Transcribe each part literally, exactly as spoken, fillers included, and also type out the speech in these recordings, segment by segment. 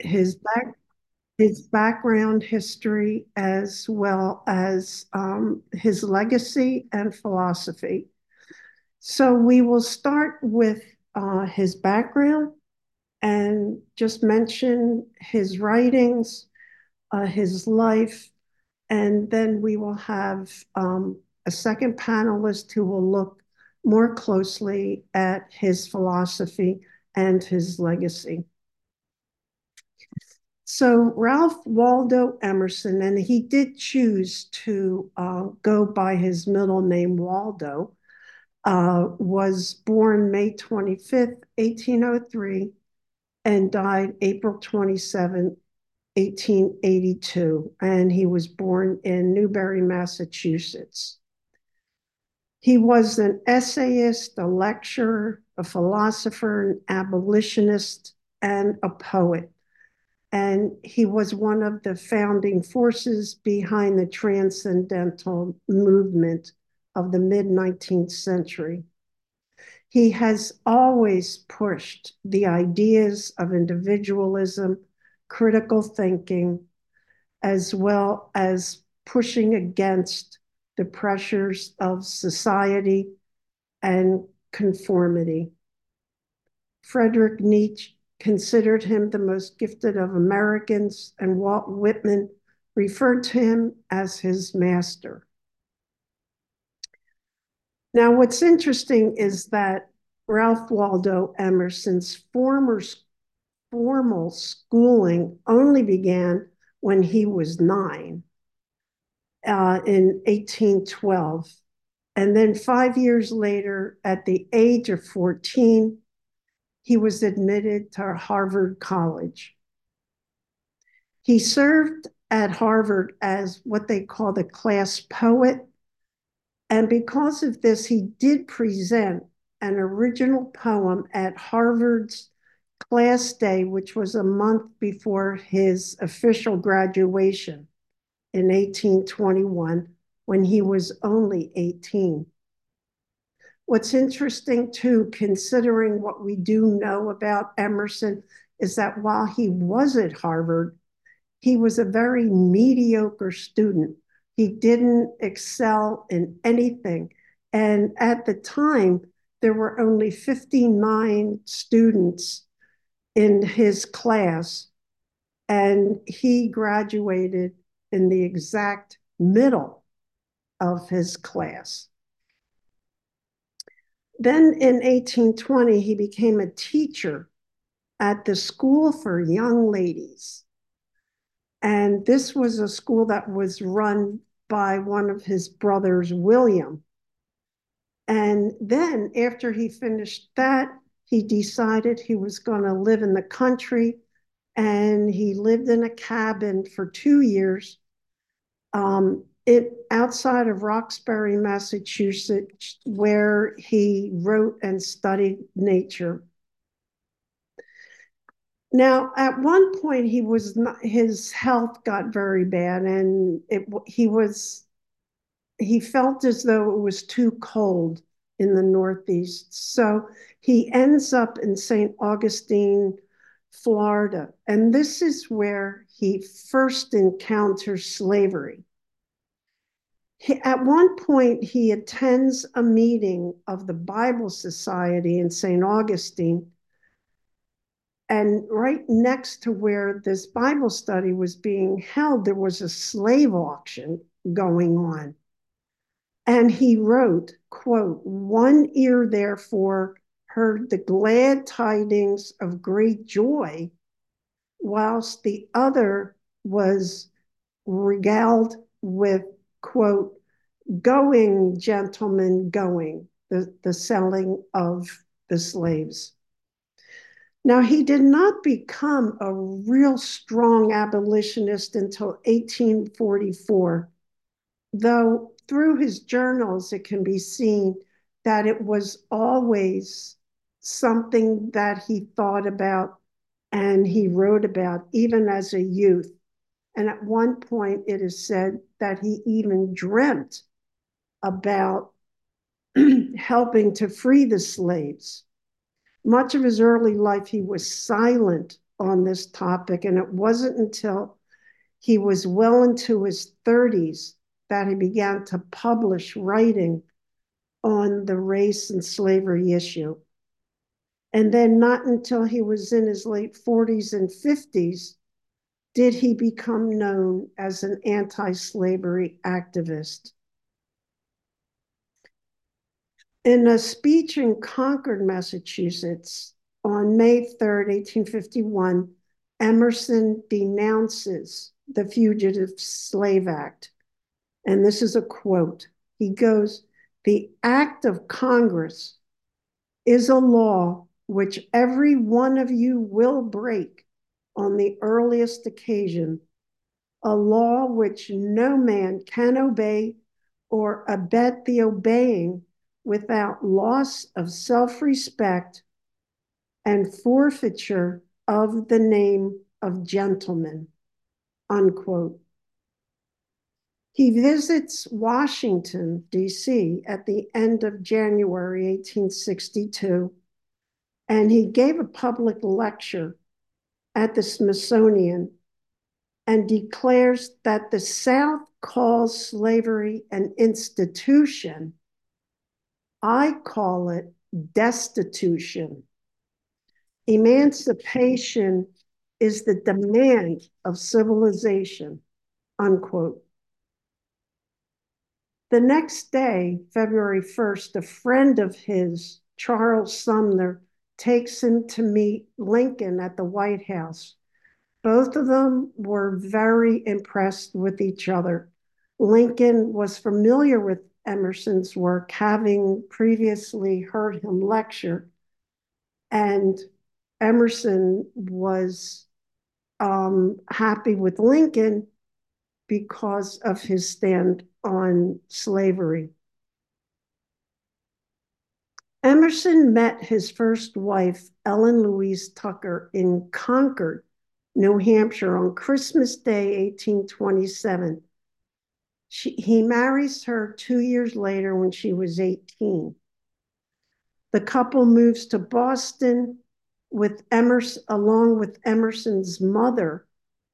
his back his background history as well as um, his legacy and philosophy. So we will start with uh, his background and just mention his writings, uh, his life, and then we will have um, a second panelist who will look more closely at his philosophy and his legacy. So Ralph Waldo Emerson, and he did choose to uh, go by his middle name Waldo, uh, was born May twenty-fifth, eighteen oh three, and died April twenty-seventh, eighteen eighty-two. And he was born in Newbury, Massachusetts. He was an essayist, a lecturer, a philosopher, an abolitionist, and a poet. And he was one of the founding forces behind the transcendental movement of the mid nineteenth century. He has always pushed the ideas of individualism, critical thinking, as well as pushing against the pressures of society and conformity. Friedrich Nietzsche considered him the most gifted of Americans, and Walt Whitman referred to him as his master. Now, what's interesting is that Ralph Waldo Emerson's former formal schooling only began when he was nine uh, in eighteen twelve. And then five years later, at the age of fourteen, he was admitted to Harvard College. He served at Harvard as what they call the class poet. And because of this, he did present an original poem at Harvard's class day, which was a month before his official graduation in eighteen twenty-one, when he was only eighteen. What's interesting too, considering what we do know about Emerson, is that while he was at Harvard, he was a very mediocre student. He didn't excel in anything. And at the time, there were only fifty-nine students in his class, and he graduated in the exact middle of his class. Then in eighteen twenty, he became a teacher at the School for Young Ladies. And this was a school that was run by one of his brothers, William. And then after he finished that, he decided he was going to live in the country, and he lived in a cabin for two years um, it, outside of Roxbury, Massachusetts, where he wrote and studied nature. Now, at one point, he was not, his health got very bad, and it, he was he felt as though it was too cold in the Northeast. So he ends up in Saint Augustine, Florida, and this is where he first encounters slavery. He, at one point, he attends a meeting of the Bible Society in Saint Augustine. And right next to where this Bible study was being held, there was a slave auction going on. And he wrote, quote, "One ear therefore heard the glad tidings of great joy, whilst the other was regaled with, quote, going, gentlemen, going," the, the selling of the slaves. Now, he did not become a real strong abolitionist until eighteen forty-four, though through his journals it can be seen that it was always something that he thought about and he wrote about, even as a youth. And at one point, it is said that he even dreamt about helping to free the slaves. Much of his early life, he was silent on this topic, and it wasn't until he was well into his thirties that he began to publish writing on the race and slavery issue. And then not until he was in his late forties and fifties did he become known as an anti-slavery activist. In a speech in Concord, Massachusetts, on May third, eighteen fifty-one, Emerson denounces the Fugitive Slave Act. And this is a quote. He goes, "The act of Congress is a law which every one of you will break on the earliest occasion, a law which no man can obey or abet the obeying without loss of self-respect and forfeiture of the name of gentleman," unquote. He visits Washington, D C at the end of January eighteen sixty-two, and he gave a public lecture at the Smithsonian and declares that the South calls slavery an institution. I call it destitution. Emancipation is the demand of civilization, unquote. The next day, February first, a friend of his, Charles Sumner, takes him to meet Lincoln at the White House. Both of them were very impressed with each other. Lincoln was familiar with Emerson's work, having previously heard him lecture, and Emerson was um, happy with Lincoln because of his stand on slavery. Emerson met his first wife, Ellen Louise Tucker, in Concord, New Hampshire, on Christmas Day, eighteen twenty-seven. She, he marries her two years later when she was eighteen. The couple moves to Boston with Emerson, along with Emerson's mother,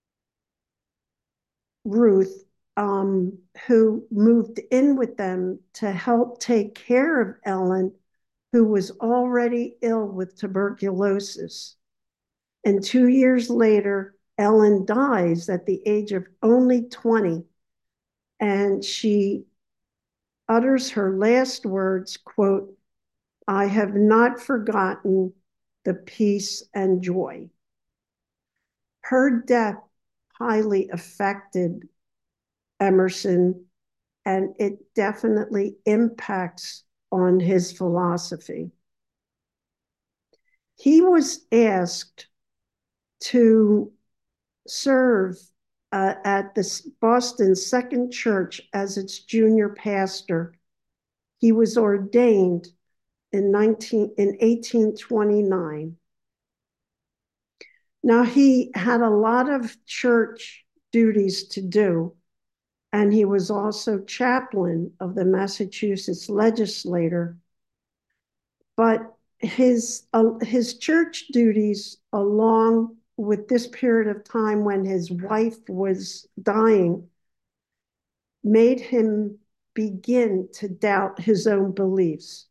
Ruth, um, who moved in with them to help take care of Ellen, who was already ill with tuberculosis. And two years later, Ellen dies at the age of only twenty, and she utters her last words, quote, "I have not forgotten the peace and joy." Her death highly affected Emerson, and it definitely impacts on his philosophy. He was asked to serve uh, at the Boston Second Church as its junior pastor. He was ordained in, nineteen, in eighteen twenty-nine. Now, he had a lot of church duties to do, and he was also chaplain of the Massachusetts legislature. But his, uh, his church duties, along with this period of time when his wife was dying, made him begin to doubt his own beliefs.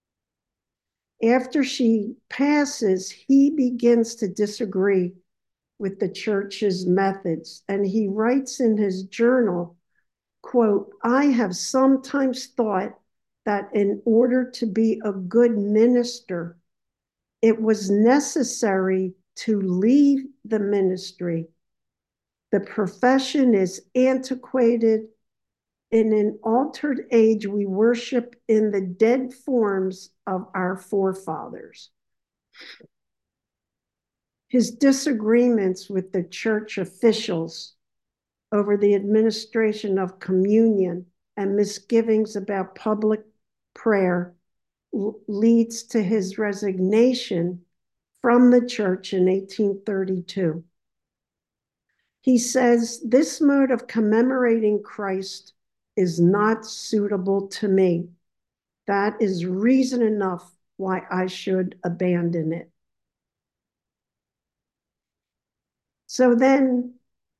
After she passes, he begins to disagree with the church's methods, and he writes in his journal, quote, "I have sometimes thought that in order to be a good minister, it was necessary to leave the ministry. The profession is antiquated. In an altered age, we worship in the dead forms of our forefathers." His disagreements with the church officials over the administration of communion and misgivings about public prayer leads to his resignation from the church in eighteen thirty-two. He says, "This mode of commemorating Christ is not suitable to me. That is reason enough why I should abandon it." So then,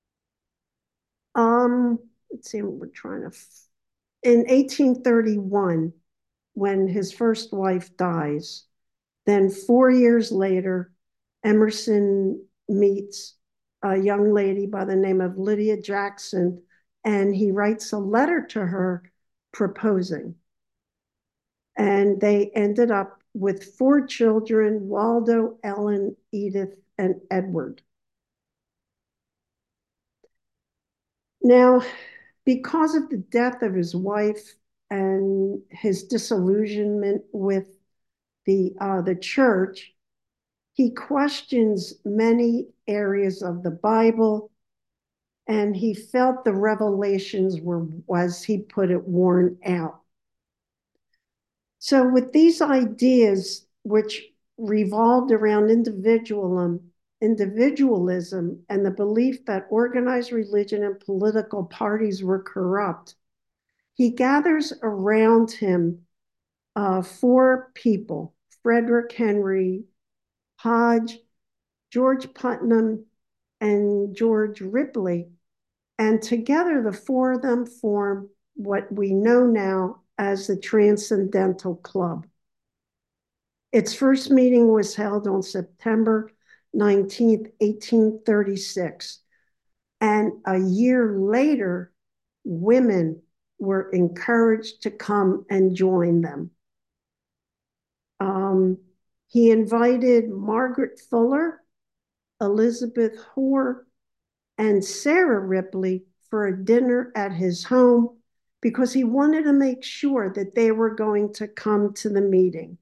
um, let's see what we're trying to, in eighteen thirty-one, when his first wife dies, then four years later, Emerson meets a young lady by the name of Lydia Jackson, and he writes a letter to her proposing. And they ended up with four children: Waldo, Ellen, Edith, and Edward. Now, because of the death of his wife and his disillusionment with the, uh, the church, he questions many areas of the Bible, and he felt the revelations were, as he put it, worn out. So with these ideas, which revolved around individualism, individualism and the belief that organized religion and political parties were corrupt, he gathers around him uh, four people: Frederick Henry, Hodge, George Putnam, and George Ripley. And together, the four of them form what we know now as the Transcendental Club. Its first meeting was held on September nineteenth, eighteen thirty-six. And a year later, women were encouraged to come and join them. Um, he invited Margaret Fuller, Elizabeth Hoare, and Sarah Ripley for a dinner at his home because he wanted to make sure that they were going to come to the meeting.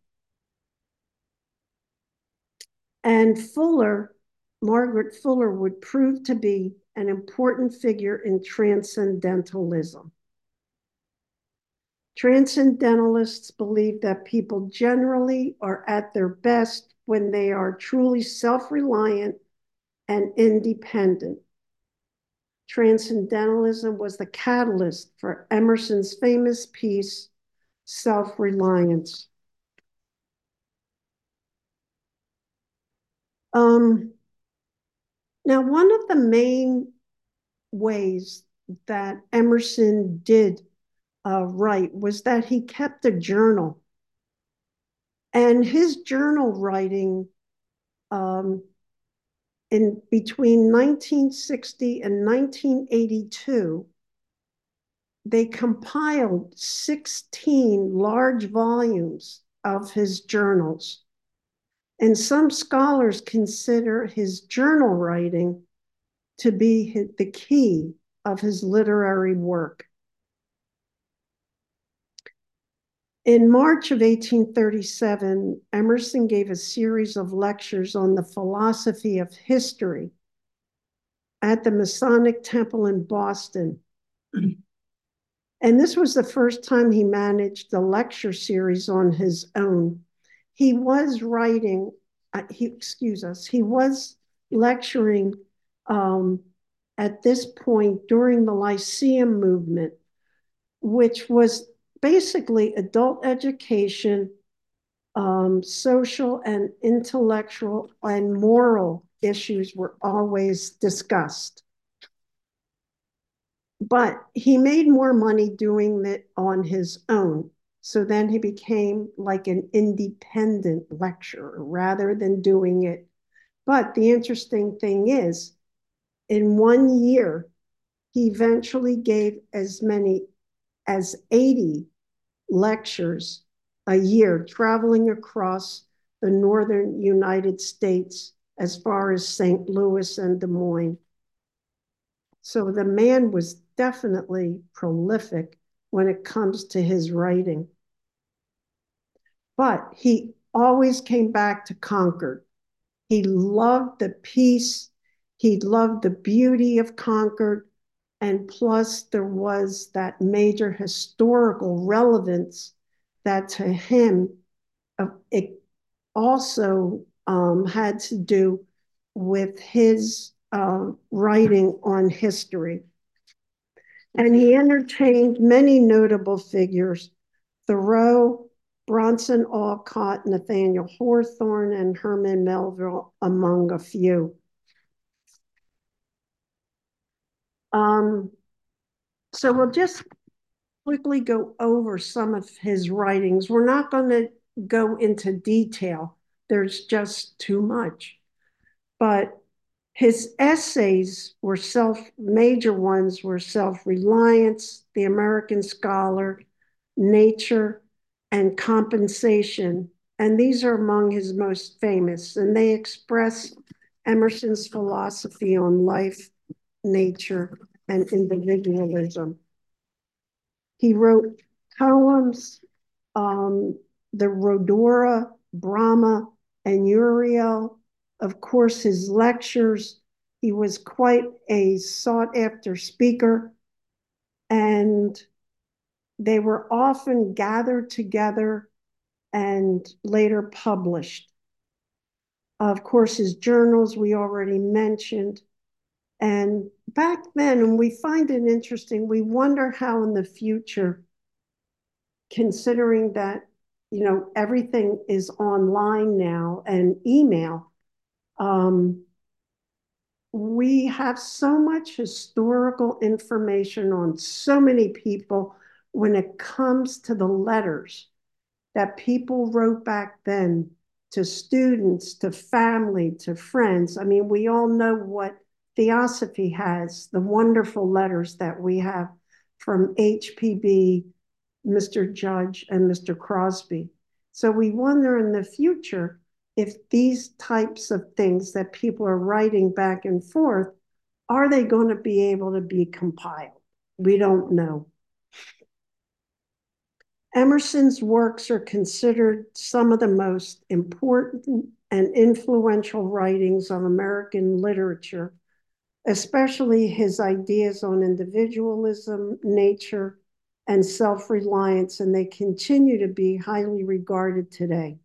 And Fuller, Margaret Fuller, would prove to be an important figure in transcendentalism. Transcendentalists believe that people generally are at their best when they are truly self-reliant and independent. Transcendentalism was the catalyst for Emerson's famous piece, Self-Reliance. Um, now, one of the main ways that Emerson did uh, write was that he kept a journal. And his journal writing um, in between nineteen sixty and nineteen eighty-two, they compiled sixteen large volumes of his journals. And some scholars consider his journal writing to be the key of his literary work. In March of eighteen thirty-seven, Emerson gave a series of lectures on the philosophy of history at the Masonic Temple in Boston. And this was the first time he managed a lecture series on his own. He was writing, uh, he, excuse us, he was lecturing um, at this point during the Lyceum movement, which was basically adult education, um, social and intellectual and moral issues were always discussed. But he made more money doing it on his own. So then he became like an independent lecturer rather than doing it. But the interesting thing is, in one year, he eventually gave as many as eighty lectures a year, traveling across the northern United States as far as Saint Louis and Des Moines. So the man was definitely prolific when it comes to his writing. But he always came back to Concord. He loved the peace, he loved the beauty of Concord, and plus there was that major historical relevance that to him, uh, it also um, had to do with his uh, writing on history. And he entertained many notable figures: Thoreau, Bronson Alcott, Nathaniel Hawthorne, and Herman Melville, among a few. Um, so we'll just quickly go over some of his writings. We're not going to go into detail. There's just too much. But his essays were self, major ones were Self-Reliance, The American Scholar, Nature, and Compensation. And these are among his most famous, and they express Emerson's philosophy on life, nature, and individualism. He wrote poems, um, the Rhodora, Brahma, and Uriel. Of course, his lectures. He was quite a sought after speaker, and they were often gathered together and later published. Of course, his journals we already mentioned. And back then, and we find it interesting, we wonder how in the future, considering that, you know, everything is online now and email, um, we have so much historical information on so many people when it comes to the letters that people wrote back then to students, to family, to friends. I mean, we all know what Theosophy has, the wonderful letters that we have from H P B, Mister Judge, and Mister Crosby. So we wonder in the future if these types of things that people are writing back and forth, are they going to be able to be compiled? We don't know. Emerson's works are considered some of the most important and influential writings on American literature, especially his ideas on individualism, nature, and self-reliance, and they continue to be highly regarded today.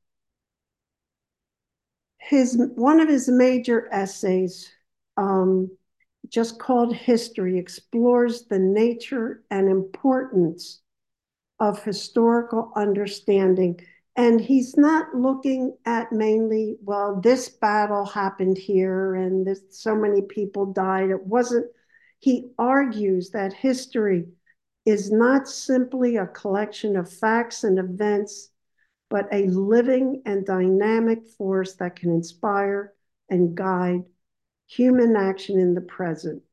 His, one of his major essays, um, just called History, explores the nature and importance of historical understanding. And he's not looking at mainly, well, this battle happened here and this, so many people died. It wasn't, he argues that history is not simply a collection of facts and events, but a living and dynamic force that can inspire and guide human action in the present.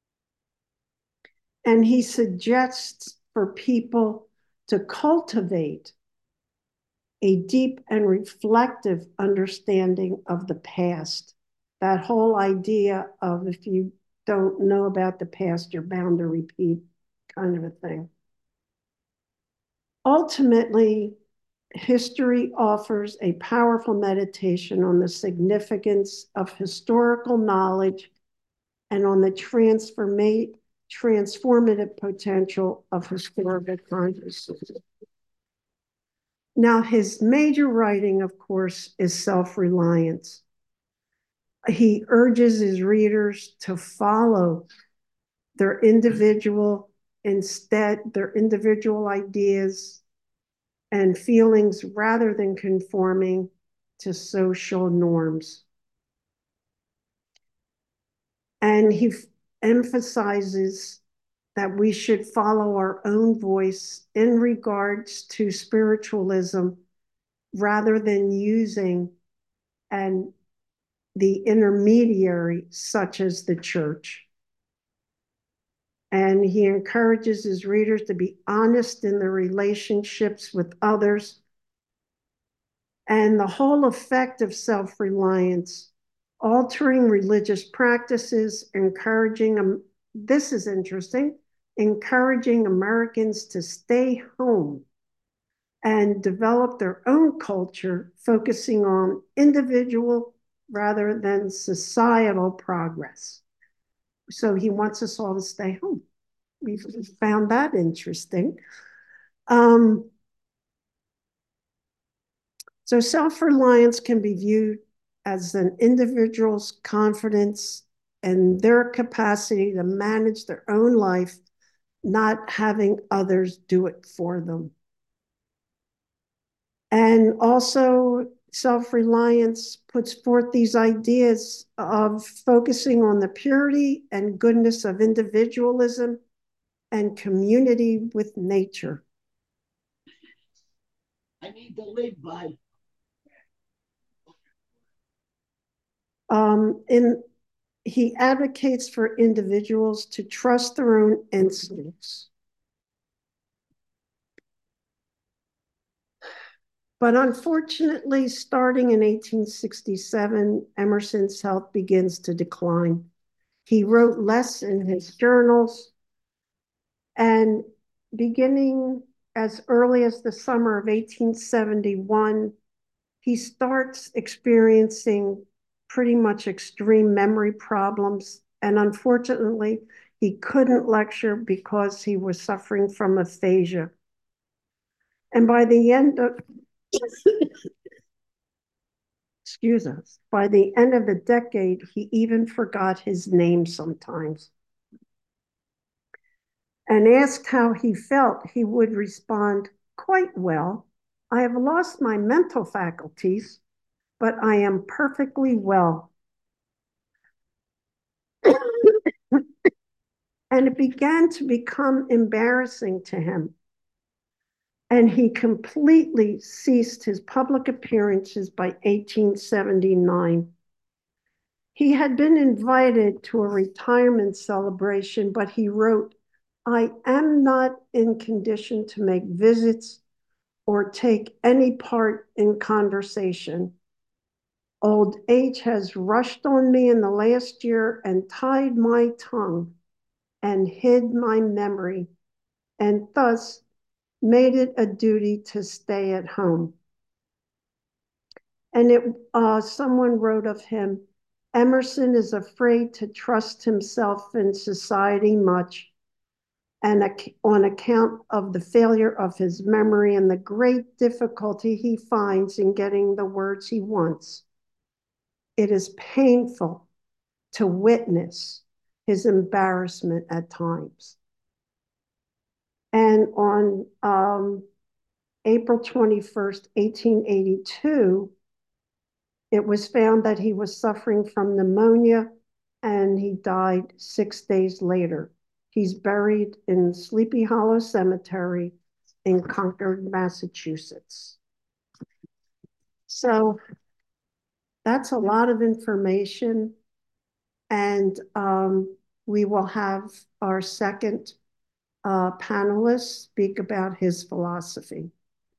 And he suggests for people to cultivate a deep and reflective understanding of the past. That whole idea of if you don't know about the past, you're bound to repeat, kind of a thing. Ultimately, history offers a powerful meditation on the significance of historical knowledge and on the transformative potential of historical consciousness. Now, his major writing, of course, is Self-Reliance. He urges his readers to follow their individual, instead, their individual ideas and feelings rather than conforming to social norms. And he emphasizes that we should follow our own voice in regards to spiritualism rather than using and the intermediary such as the church. And he encourages his readers to be honest in their relationships with others. And the whole effect of self-reliance, altering religious practices, encouraging, um, this is interesting, encouraging Americans to stay home and develop their own culture, focusing on individual rather than societal progress. So he wants us all to stay home. We found that interesting. Um, so self-reliance can be viewed as an individual's confidence and their capacity to manage their own life, not having others do it for them. And also self-reliance, puts forth these ideas of focusing on the purity and goodness of individualism and community with nature. I need to live by. Um, in he advocates for individuals to trust their own instincts. But unfortunately, starting in eighteen sixty-seven, Emerson's health begins to decline. He wrote less in his journals, and beginning as early as the summer of eighteen seventy-one, he starts experiencing pretty much extreme memory problems. And unfortunately, he couldn't lecture because he was suffering from aphasia. And by the end of, excuse us, by the end of the decade, he even forgot his name sometimes. And asked how he felt, he would respond, "Quite well. I have lost my mental faculties, but I am perfectly well." And it began to become embarrassing to him. And he completely ceased his public appearances by eighteen seventy-nine. He had been invited to a retirement celebration, but he wrote, "I am not in condition to make visits or take any part in conversation. Old age has rushed on me in the last year and tied my tongue and hid my memory, and thus made it a duty to stay at home." And it, uh, someone wrote of him, "Emerson is afraid to trust himself in society much, and on account of the failure of his memory and the great difficulty he finds in getting the words he wants. It is painful to witness his embarrassment at times." And on um, April twenty-first, eighteen eighty-two, it was found that he was suffering from pneumonia and he died six days later. He's buried in Sleepy Hollow Cemetery in Concord, Massachusetts. So that's a lot of information. And um, we will have our second uh, panelist speak about his philosophy.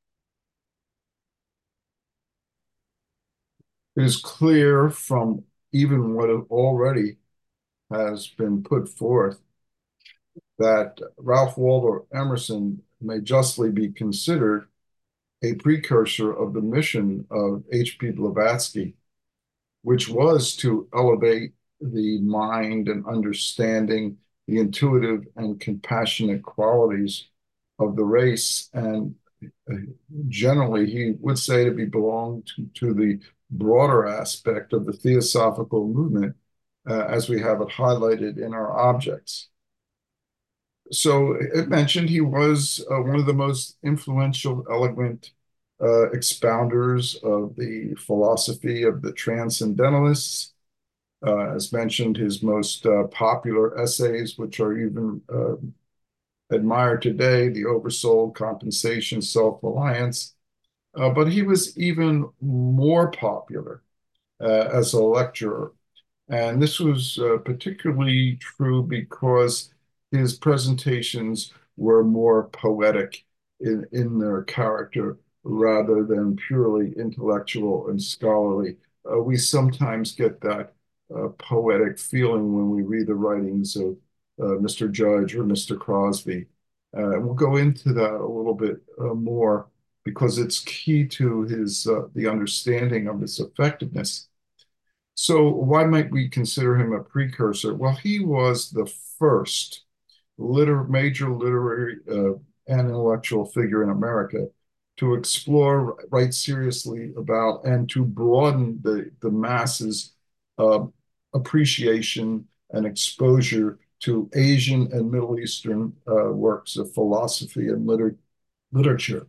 It is clear from even what already has been put forth that Ralph Waldo Emerson may justly be considered a precursor of the mission of H P Blavatsky, which was to elevate the mind and understanding, the intuitive and compassionate qualities of the race. And generally, he would say to be belong to, to the broader aspect of the theosophical movement, uh, as we have it highlighted in our objects. So it mentioned he was uh, one of the most influential, eloquent uh, expounders of the philosophy of the transcendentalists. Uh, as mentioned, his most uh, popular essays, which are even uh, admired today, The Oversoul, Compensation, Self-Reliance. Uh, but he was even more popular uh, as a lecturer. And this was uh, particularly true because his presentations were more poetic in, in their character rather than purely intellectual and scholarly. Uh, we sometimes get that uh, poetic feeling when we read the writings of uh, Mister Judge or Mister Crosby. Uh, we'll go into that a little bit uh, more because it's key to his uh, the understanding of its effectiveness. So why might we consider him a precursor? Well, he was the first liter major literary uh, and intellectual figure in America to explore, write seriously about, and to broaden the, the masses' uh, appreciation and exposure to Asian and Middle Eastern uh, works of philosophy and liter literature.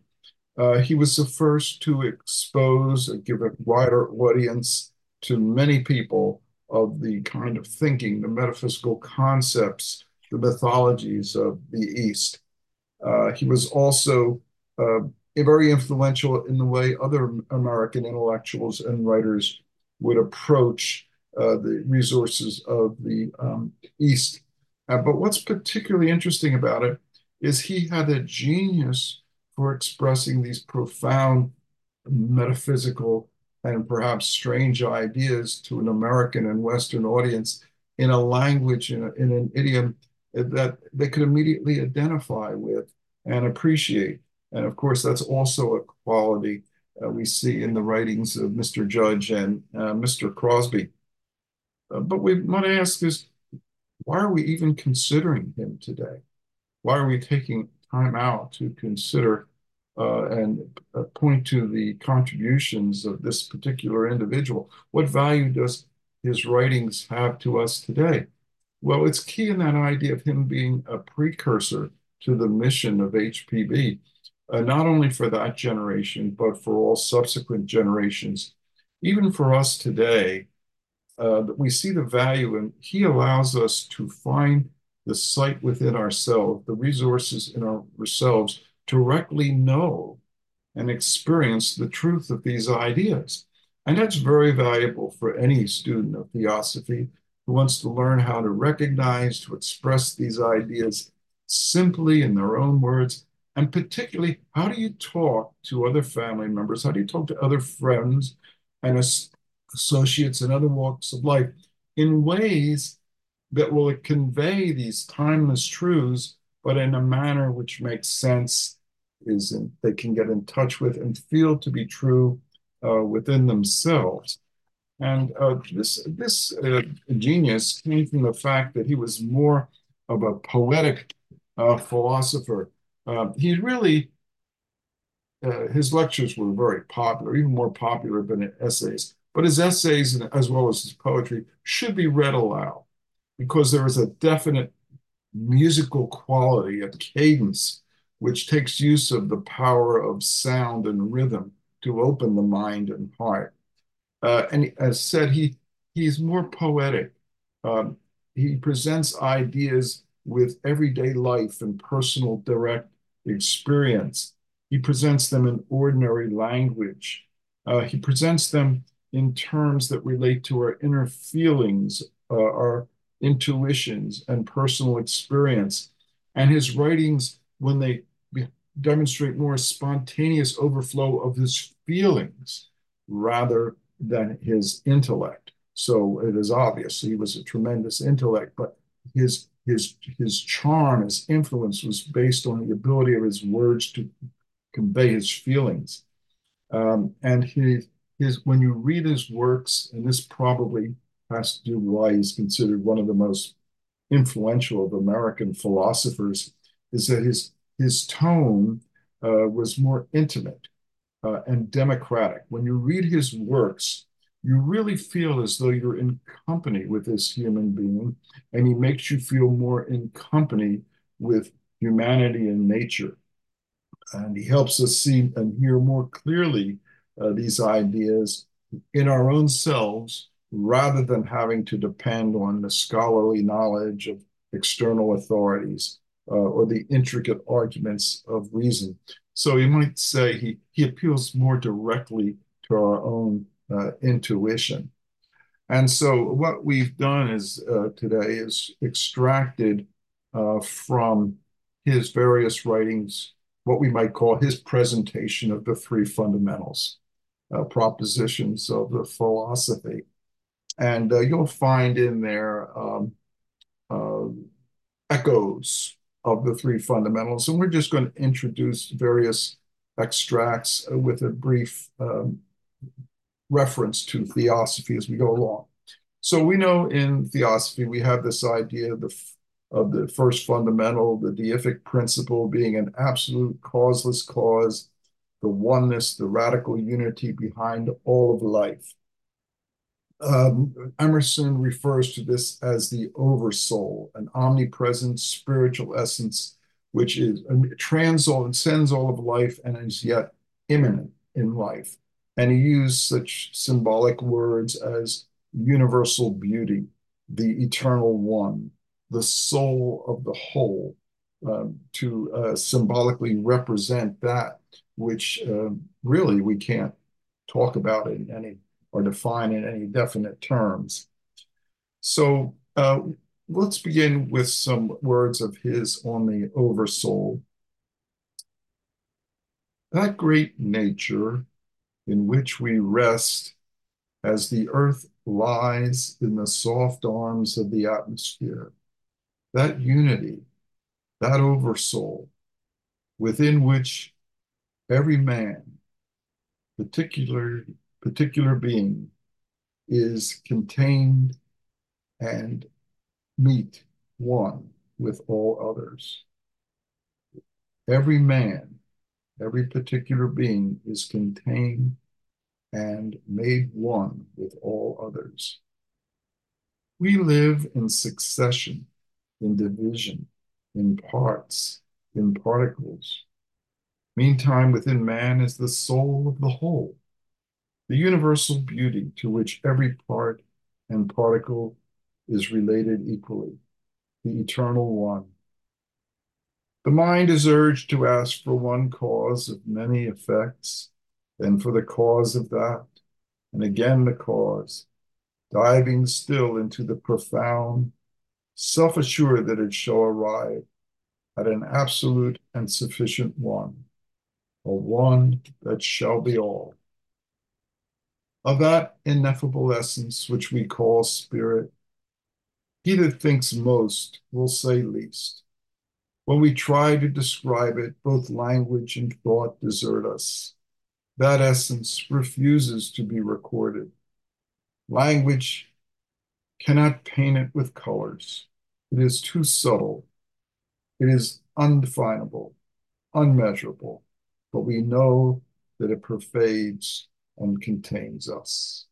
Uh, he was the first to expose, uh, give a wider audience to many people of the kind of thinking, the metaphysical concepts, the mythologies of the East. Uh, he was also uh, very influential in the way other American intellectuals and writers would approach uh, the resources of the um, East. Uh, but what's particularly interesting about it is he had a genius for expressing these profound metaphysical and perhaps strange ideas to an American and Western audience in a language, in, a, in an idiom that they could immediately identify with and appreciate. And of course, that's also a quality uh, we see in the writings of Mister Judge and uh, Mister Crosby. Uh, but we might ask is, why are we even considering him today? Why are we taking time out to consider uh, and uh, point to the contributions of this particular individual? What value does his writings have to us today? Well, it's key in that idea of him being a precursor to the mission of H P B, uh, not only for that generation, but for all subsequent generations. Even for us today, uh, we see the value, and he allows us to find the sight within ourselves, the resources in ourselves, to directly know and experience the truth of these ideas. And that's very valuable for any student of theosophy who wants to learn how to recognize, to express these ideas simply in their own words. And particularly, how do you talk to other family members? How do you talk to other friends and associates in other walks of life in ways that will convey these timeless truths, but in a manner which makes sense, is in, they can get in touch with and feel to be true uh, within themselves. And uh, this this uh, genius came from the fact that he was more of a poetic uh, philosopher. Uh, he really uh, his lectures were very popular, even more popular than essays. But his essays, as well as his poetry, should be read aloud because there is a definite musical quality, a cadence, which takes use of the power of sound and rhythm to open the mind and heart. Uh, and as said, he he's more poetic. Um, he presents ideas with everyday life and personal direct experience. He presents them in ordinary language. Uh, he presents them in terms that relate to our inner feelings, uh, our intuitions, and personal experience. And his writings, when they demonstrate more spontaneous overflow of his feelings rather than his intellect. So it is obvious he was a tremendous intellect, but his his his charm, his influence was based on the ability of his words to convey his feelings. Um, and he his when you read his works, and this probably has to do why he's considered one of the most influential of American philosophers, is that his his tone uh, was more intimate uh, and democratic. When you read his works, you really feel as though you're in company with this human being, and he makes you feel more in company with humanity and nature. And he helps us see and hear more clearly uh, these ideas in our own selves rather than having to depend on the scholarly knowledge of external authorities uh, or the intricate arguments of reason. So you might say he, he appeals more directly to our own uh, intuition. And so what we've done is uh, today is extracted uh, from his various writings, what we might call his presentation of the three fundamentals, uh, propositions of the philosophy. And uh, you'll find in there um, uh, echoes of the three fundamentals. And we're just going to introduce various extracts with a brief um, reference to theosophy as we go along. So we know in theosophy, we have this idea of the, of the first fundamental, the deific principle being an absolute causeless cause, the oneness, the radical unity behind all of life. Um, Emerson refers to this as the oversoul, an omnipresent spiritual essence, which is transcends all of life and is yet imminent in life. And he used such symbolic words as universal beauty, the eternal one, the soul of the whole, um, to uh, symbolically represent that which uh, really we can't talk about in any or define in any definite terms. So uh, let's begin with some words of his on the oversoul. That great nature in which we rest as the earth lies in the soft arms of the atmosphere, that unity, that oversoul, within which every man, particular, particular being, is contained and meet one with all others. Every man, every particular being is contained and made one with all others. We live in succession, in division, in parts, in particles. Meantime, within man is the soul of the whole, the universal beauty to which every part and particle is related equally, the eternal one. The mind is urged to ask for one cause of many effects, then for the cause of that, and again the cause, diving still into the profound, self-assured that it shall arrive at an absolute and sufficient one, a one that shall be all. Of that ineffable essence which we call spirit, he that thinks most will say least. When we try to describe it, both language and thought desert us. That essence refuses to be recorded. Language cannot paint it with colors. It is too subtle. It is undefinable, unmeasurable, but we know that it pervades and contains us.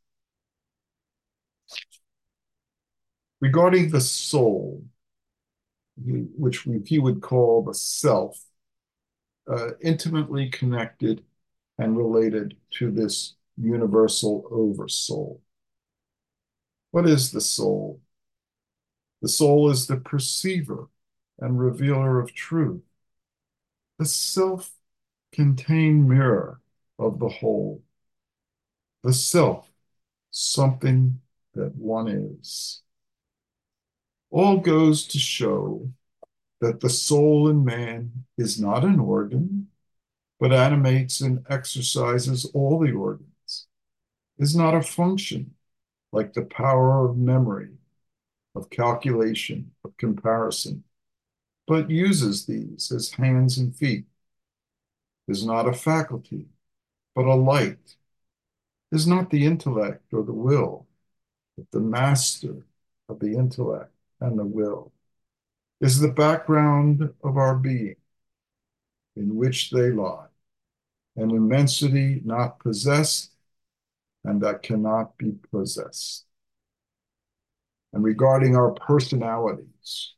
Regarding the soul, which he would call the self, uh, intimately connected and related to this universal oversoul. What is the soul? The soul is the perceiver and revealer of truth, the self-contained mirror of the whole, the self, something that one is. All goes to show that the soul in man is not an organ, but animates and exercises all the organs, is not a function like the power of memory, of calculation, of comparison, but uses these as hands and feet, is not a faculty, but a light, is not the intellect or the will, but the master of the intellect and the will, is the background of our being in which they lie, an immensity not possessed and that cannot be possessed. And regarding our personalities,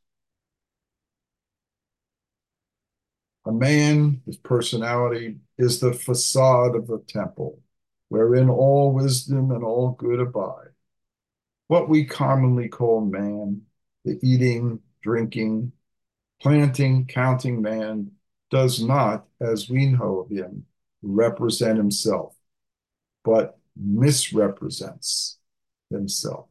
a man, his personality, is the facade of the temple, wherein all wisdom and all good abide. What we commonly call man, the eating, drinking, planting, counting man, does not, as we know of him, represent himself, but misrepresents himself.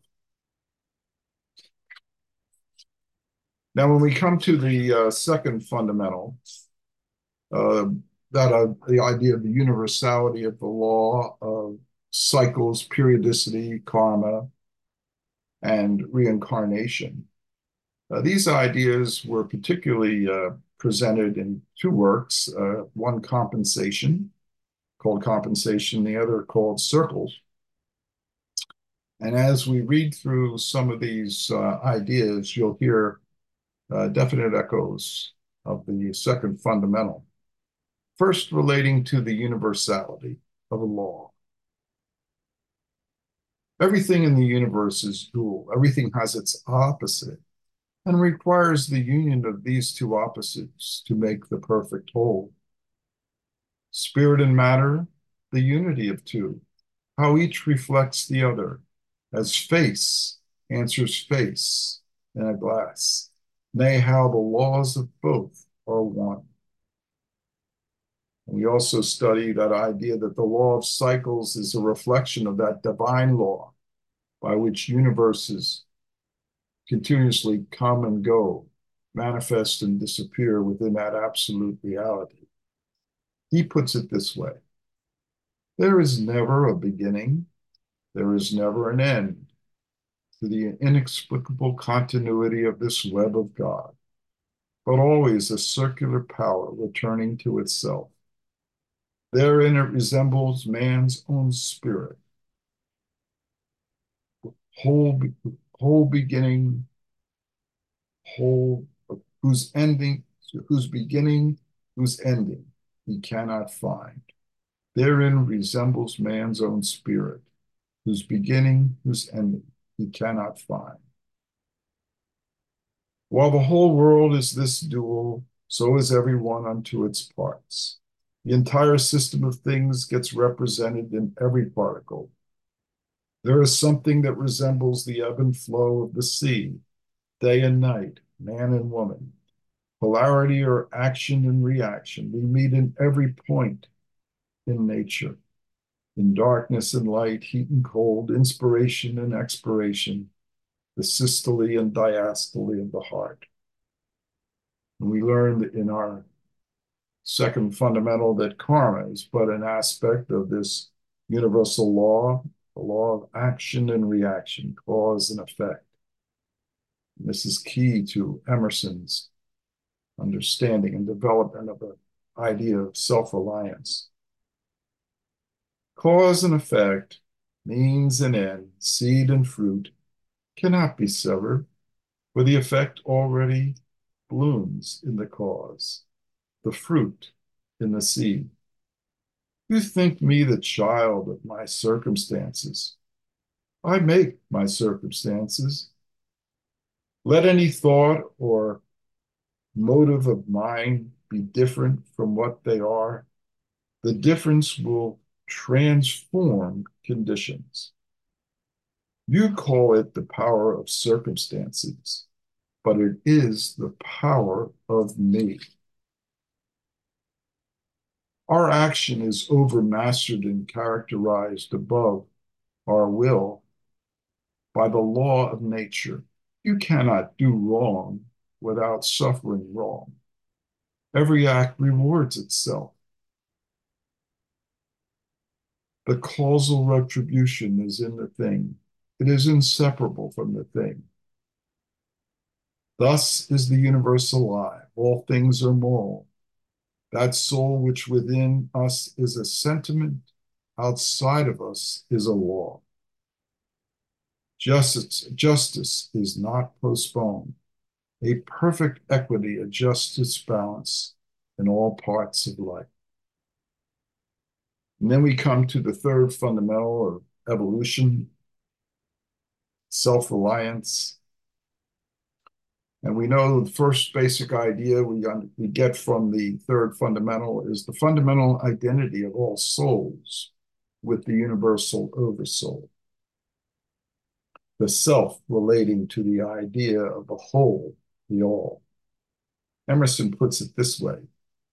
Now, when we come to the uh, second fundamental, uh, that uh, the idea of the universality of the law of cycles, periodicity, karma, and reincarnation, uh, these ideas were particularly uh, presented in two works, uh, one compensation, called Compensation, the other called Circles. And as we read through some of these uh, ideas, you'll hear uh, definite echoes of the second fundamental. First, relating to the universality of a law. Everything in the universe is dual. Everything has its opposite and requires the union of these two opposites to make the perfect whole. Spirit and matter, the unity of two, how each reflects the other, as face answers face in a glass, nay, how the laws of both are one. And we also study that idea that the law of cycles is a reflection of that divine law by which universes continuously come and go, manifest and disappear within that absolute reality. He puts it this way: there is never a beginning, there is never an end to the inexplicable continuity of this web of God, but always a circular power returning to itself. Therein it resembles man's own spirit, whole, whole beginning, whole, whose ending, whose beginning, whose ending he cannot find. Therein resembles man's own spirit, whose beginning, whose ending he cannot find. While the whole world is this dual, so is every one unto its parts. The entire system of things gets represented in every particle. There is something that resembles the ebb and flow of the sea, day and night, man and woman. Polarity or action and reaction, we meet in every point in nature, in darkness and light, heat and cold, inspiration and expiration, the systole and diastole of the heart. And we learned in our second fundamental that karma is but an aspect of this universal law, the law of action and reaction, cause and effect. And this is key to Emerson's understanding and development of the idea of self-reliance. Cause and effect, means and end, seed and fruit cannot be severed, for the effect already blooms in the cause, the fruit in the seed. You think me the child of my circumstances. I make my circumstances. Let any thought or motive of mine be different from what they are. The difference will transform conditions. You call it the power of circumstances, but it is the power of me. Our action is overmastered and characterized above our will by the law of nature. You cannot do wrong without suffering wrong. Every act rewards itself. The causal retribution is in the thing. It is inseparable from the thing. Thus is the universe alive. All things are moral. That soul which within us is a sentiment, outside of us is a law. Justice, justice is not postponed. A perfect equity adjusts its balance in all parts of life. And then we come to the third fundamental of evolution, self-reliance. And we know the first basic idea we, we get from the third fundamental is the fundamental identity of all souls with the universal oversoul. The self relating to the idea of the whole, the all. Emerson puts it this way: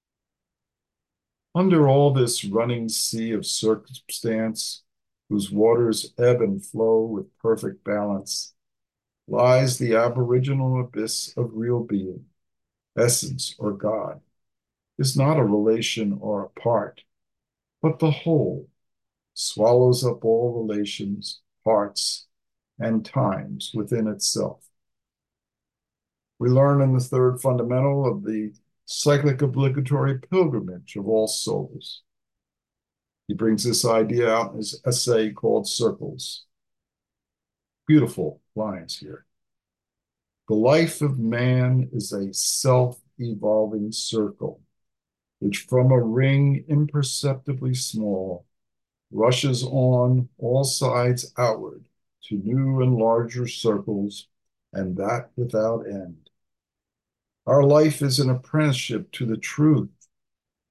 under all this running sea of circumstance, whose waters ebb and flow with perfect balance, lies the aboriginal abyss of real being. Essence or God is not a relation or a part, but the whole swallows up all relations, parts, and times within itself. We learn in the third fundamental of the cyclic obligatory pilgrimage of all souls. He brings this idea out in his essay called Circles. Beautiful lines here. The life of man is a self-evolving circle, which from a ring imperceptibly small rushes on all sides outward to new and larger circles, and that without end. Our life is an apprenticeship to the truth,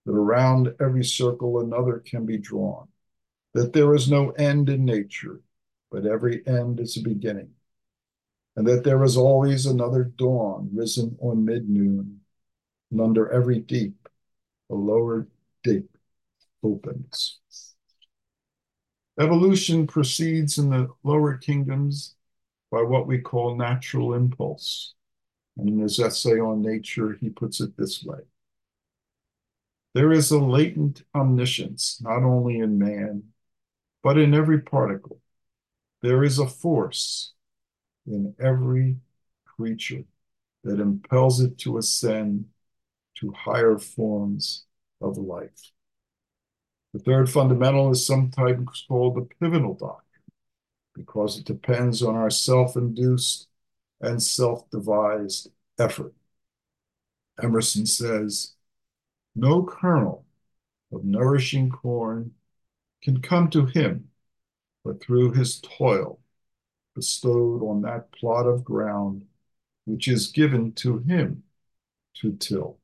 that around every circle another can be drawn, that there is no end in nature, but every end is a beginning, and that there is always another dawn risen on mid-noon, and under every deep, a lower deep opens. Evolution proceeds in the lower kingdoms by what we call natural impulse. And in his essay on nature, he puts it this way. There is a latent omniscience, not only in man, but in every particle. There is a force in every creature that impels it to ascend to higher forms of life. The third fundamental is sometimes called the pivotal doctrine because it depends on our self-induced and self-devised effort. Emerson says, no kernel of nourishing corn can come to him but through his toil bestowed on that plot of ground which is given to him to till.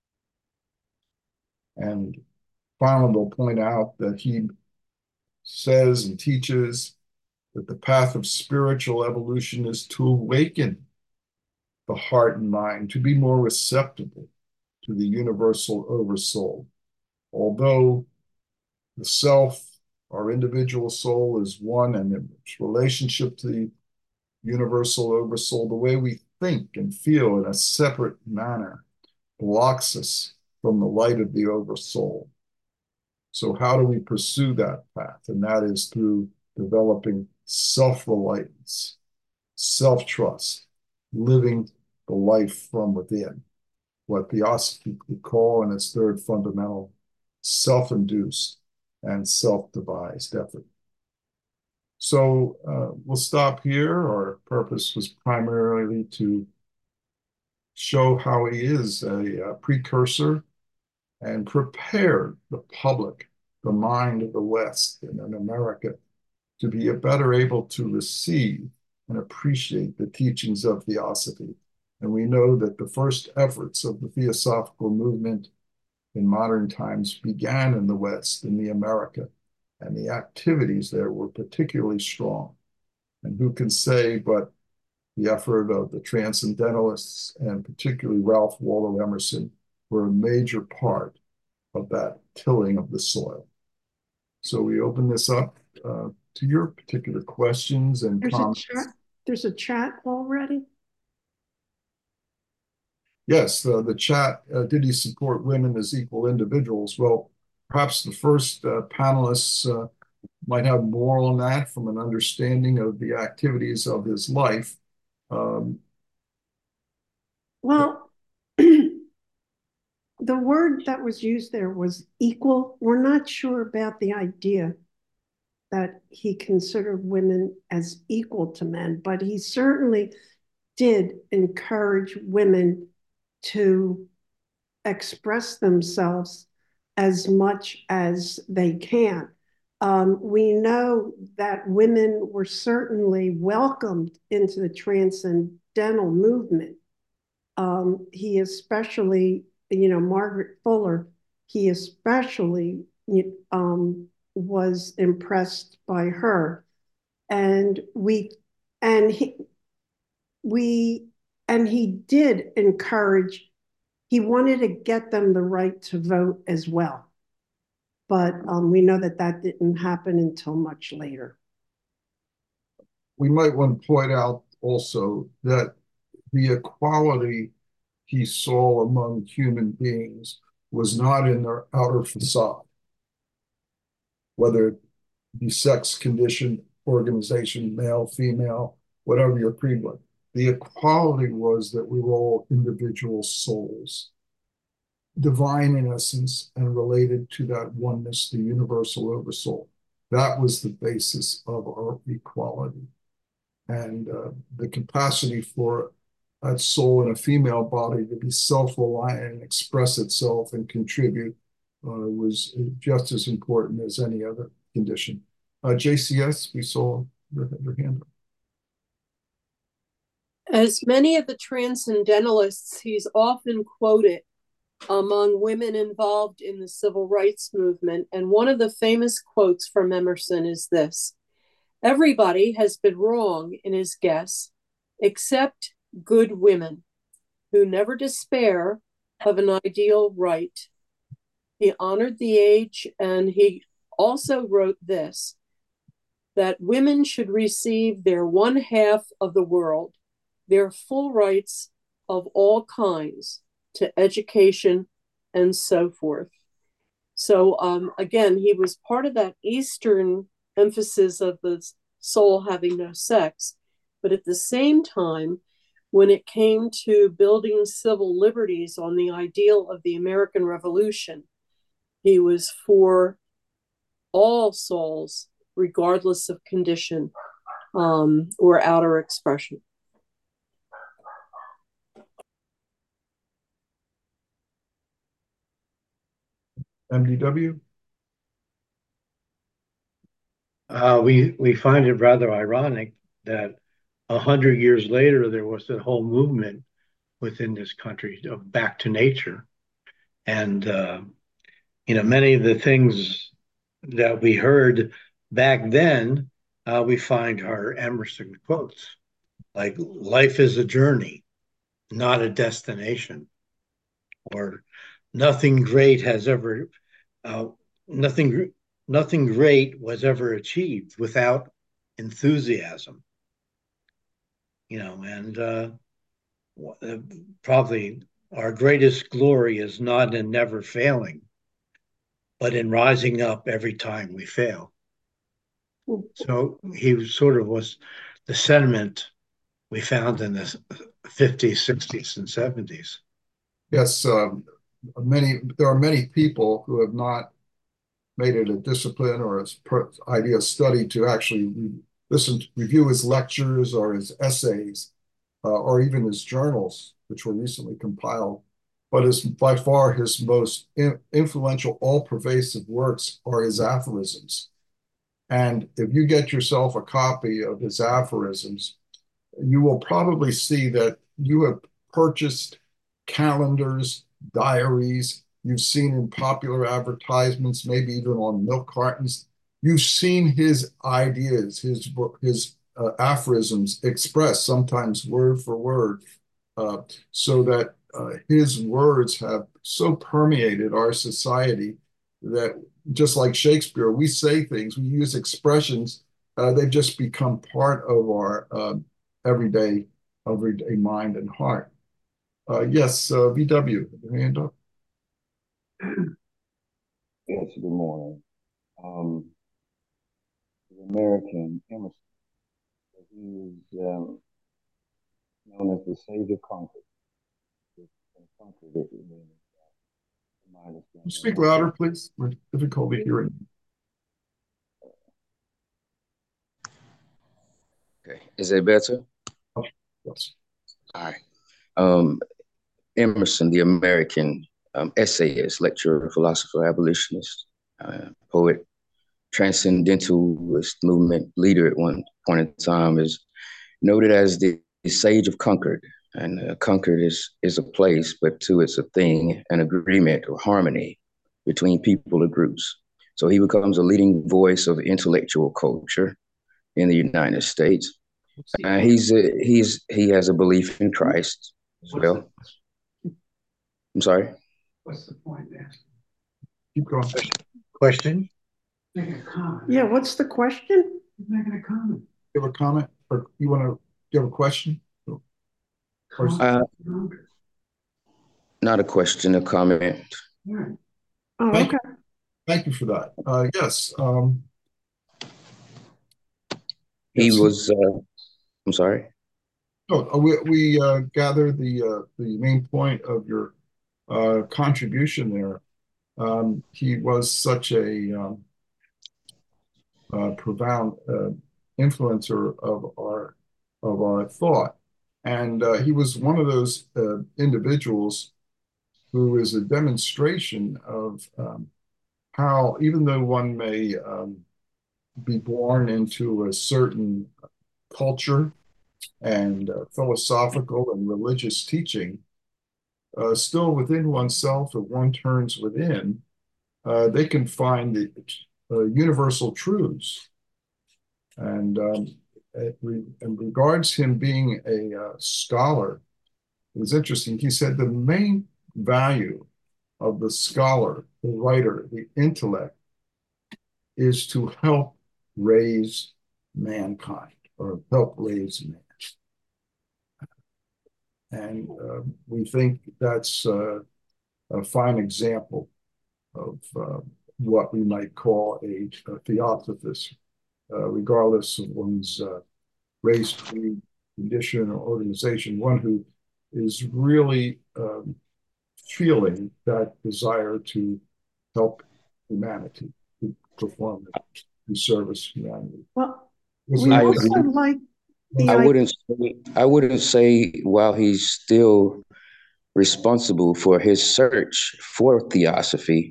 And finally, we'll point out that he says and teaches that the path of spiritual evolution is to awaken the heart and mind to be more receptible to the universal oversoul. Although the self, our individual soul, is one, and its relationship to the universal oversoul, the way we think and feel in a separate manner blocks us from the light of the oversoul. So how do we pursue that path? And that is through developing self-reliance, self-trust, living the life from within, what Theosophy would call in its third fundamental, self-induced and self-devised effort. So uh, we'll stop here. Our purpose was primarily to show how he is a, a precursor and prepare the public, the mind of the West and in America, to be better able to receive and appreciate the teachings of Theosophy. And we know that the first efforts of the Theosophical movement in modern times began in the West, in the America, and the activities there were particularly strong. And who can say but the effort of the Transcendentalists, and particularly Ralph Waldo Emerson, were a major part of that tilling of the soil. So we open this up uh, to your particular questions and There's comments. a chat. There's a chat already. Yes, the, the chat, uh, did he support women as equal individuals? Well, perhaps the first uh, panelists uh, might have more on that from an understanding of the activities of his life. Um, Well, the word that was used there was equal. We're not sure about the idea that he considered women as equal to men, but he certainly did encourage women to express themselves as much as they can. Um, we know that women were certainly welcomed into the transcendental movement. Um, he especially, you know, Margaret Fuller, he especially um, was impressed by her. And we, and he, we, and he did encourage, he wanted to get them the right to vote as well. But um, we know that that didn't happen until much later. We might want to point out also that the equality he saw among human beings was not in their outer facade, whether it be sex, condition, organization, male, female, whatever your creed was. The equality was that we were all individual souls, divine in essence, and related to that oneness, the universal oversoul. That was the basis of our equality. And uh, the capacity for that soul in a female body to be self-reliant and express itself and contribute uh, was just as important as any other condition. Uh, J C S, we saw your, your hand up. As many of the transcendentalists, he's often quoted among women involved in the civil rights movement. And one of the famous quotes from Emerson is this: "Everybody has been wrong in his guess, except good women who never despair of an ideal right." He honored the age, and he also wrote this, that women should receive their one half of the world, their full rights of all kinds to education and so forth. So um, again, he was part of that Eastern emphasis of the soul having no sex. But at the same time, when it came to building civil liberties on the ideal of the American Revolution, he was for all souls, regardless of condition um, or outer expression. M D W? Uh, we we find it rather ironic that a hundred years later there was a whole movement within this country of back to nature, and uh, you know, many of the things that we heard back then, uh, we find are Emerson quotes, like "Life is a journey, not a destination," or "Nothing great has ever, uh, nothing nothing great was ever achieved without enthusiasm." You know, and uh, probably our greatest glory is not in never failing, but in rising up every time we fail. So he sort of was the sentiment we found in the fifties, sixties, and seventies. Yes, um, many there are many people who have not made it a discipline or as per idea of study to actually re listen, to, review his lectures or his essays, uh, or even his journals, which were recently compiled. But his, by far his most in, influential, all-pervasive works are his aphorisms. And if you get yourself a copy of his aphorisms, you will probably see that you have purchased calendars, diaries, you've seen in popular advertisements, maybe even on milk cartons. You've seen his ideas, his, his uh, aphorisms expressed, sometimes word for word, uh, so that uh, his words have so permeated our society that just like Shakespeare, we say things, we use expressions, uh, they've just become part of our uh, everyday, everyday mind and heart. Uh, yes, uh, V W, hand up. Yes, good morning. Um, the American Emerson, he is um, known as the Sage of Concord. Concord, it, it, Can you speak louder, please? We're difficulty hearing. Okay, is it better? Oh, yes. All right. Um, Emerson, the American um, essayist, lecturer, philosopher, abolitionist, uh, poet, transcendentalist movement leader at one point in time, is noted as the, the Sage of Concord. And uh, Concord is, is a place, but too it's a thing, an agreement or harmony between people or groups. So he becomes a leading voice of intellectual culture in the United States. Uh, he's a, he's he has a belief in Christ as well. I'm sorry. What's the point there? Keep going. Question? Make a comment. Yeah, what's the question? He's making a comment. You have a comment, or you want to give a question? Or, Uh, not a question, a comment. Right. Oh, thank okay. you. Thank you for that. Uh, yes. Um, He yes. was. Uh, I'm sorry. No, uh, we we uh, gathered the uh, the main point of your uh, contribution there. Um, he was such a um, uh, profound uh, influencer of our of our thought, and uh, he was one of those uh, individuals who is a demonstration of um, how, even though one may um, be born into a certain culture and uh, philosophical and religious teaching, uh, still within oneself, if one turns within, uh, they can find the uh, universal truths. And um, it re and regards him being a uh, scholar, it was interesting. He said the main value of the scholar, the writer, the intellect, is to help raise mankind or help raise man. And uh, we think that's uh, a fine example of uh, what we might call a, a theosophist, uh, regardless of one's uh, race, creed, condition, or organization, one who is really um, feeling that desire to help humanity, to perform to service humanity. Well, Was we that- I also agree. like the I idea. wouldn't say, I wouldn't say while he's still responsible for his search for theosophy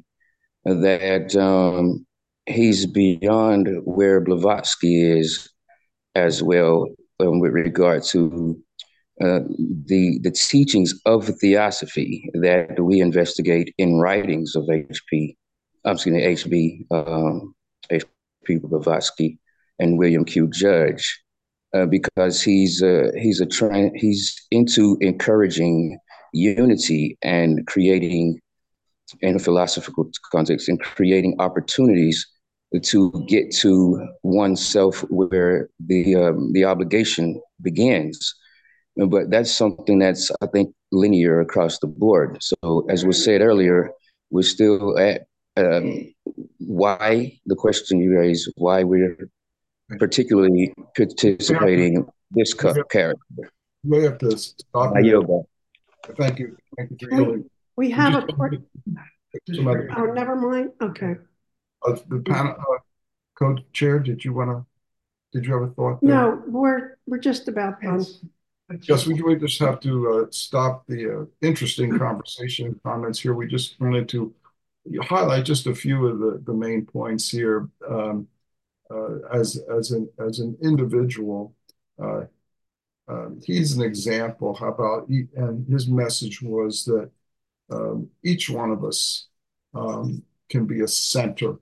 that um, he's beyond where Blavatsky is as well, um, with regard to uh, the the teachings of theosophy that we investigate in writings of H P, I'm excuse me, H B, um, H P Blavatsky and William Q. Judge, uh, because he's uh, he's a tra- he's into encouraging unity and creating, in a philosophical context, and creating opportunities to get to oneself where the um, the obligation begins. But that's something that's, I think, linear across the board. So as was said earlier, we're still at um, why the question you raised, why we're particularly participating this character. We have to stop I you yield there. Thank you. Thank you for We, yielding. we have a, Just- que- some other- oh, never mind, okay. uh, the panel, uh, co-chair, did you want to, did you have a thought there? No, we're, we're just about done. It's- it's Yes, we, we just have to uh, stop the uh, interesting conversation and comments here. We just wanted to highlight just a few of the, the main points here. Um, uh, as as an as an individual, uh, uh, he's an example. How about he, and his message was that um, each one of us um, can be a center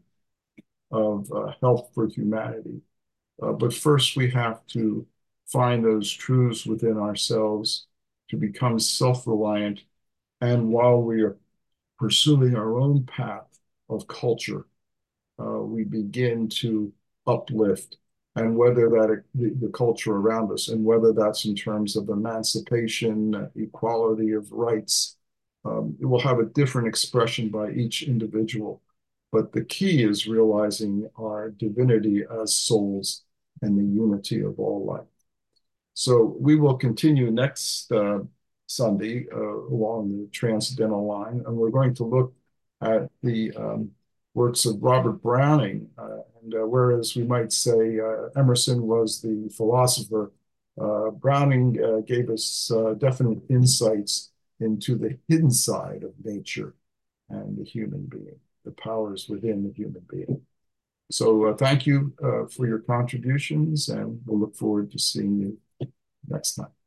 of uh, health for humanity. Uh, but first, we have to find those truths within ourselves to become self-reliant. And while we are pursuing our own path of culture, uh, we begin to uplift, and whether that the, the culture around us, and whether that's in terms of emancipation, equality of rights, um, it will have a different expression by each individual. But the key is realizing our divinity as souls and the unity of all life. So we will continue next uh, Sunday uh, along the Transcendental line, and we're going to look at the um, works of Robert Browning. Uh, and uh, whereas we might say uh, Emerson was the philosopher, uh, Browning uh, gave us uh, definite insights into the hidden side of nature and the human being, the powers within the human being. So uh, thank you uh, for your contributions, and we'll look forward to seeing you next time.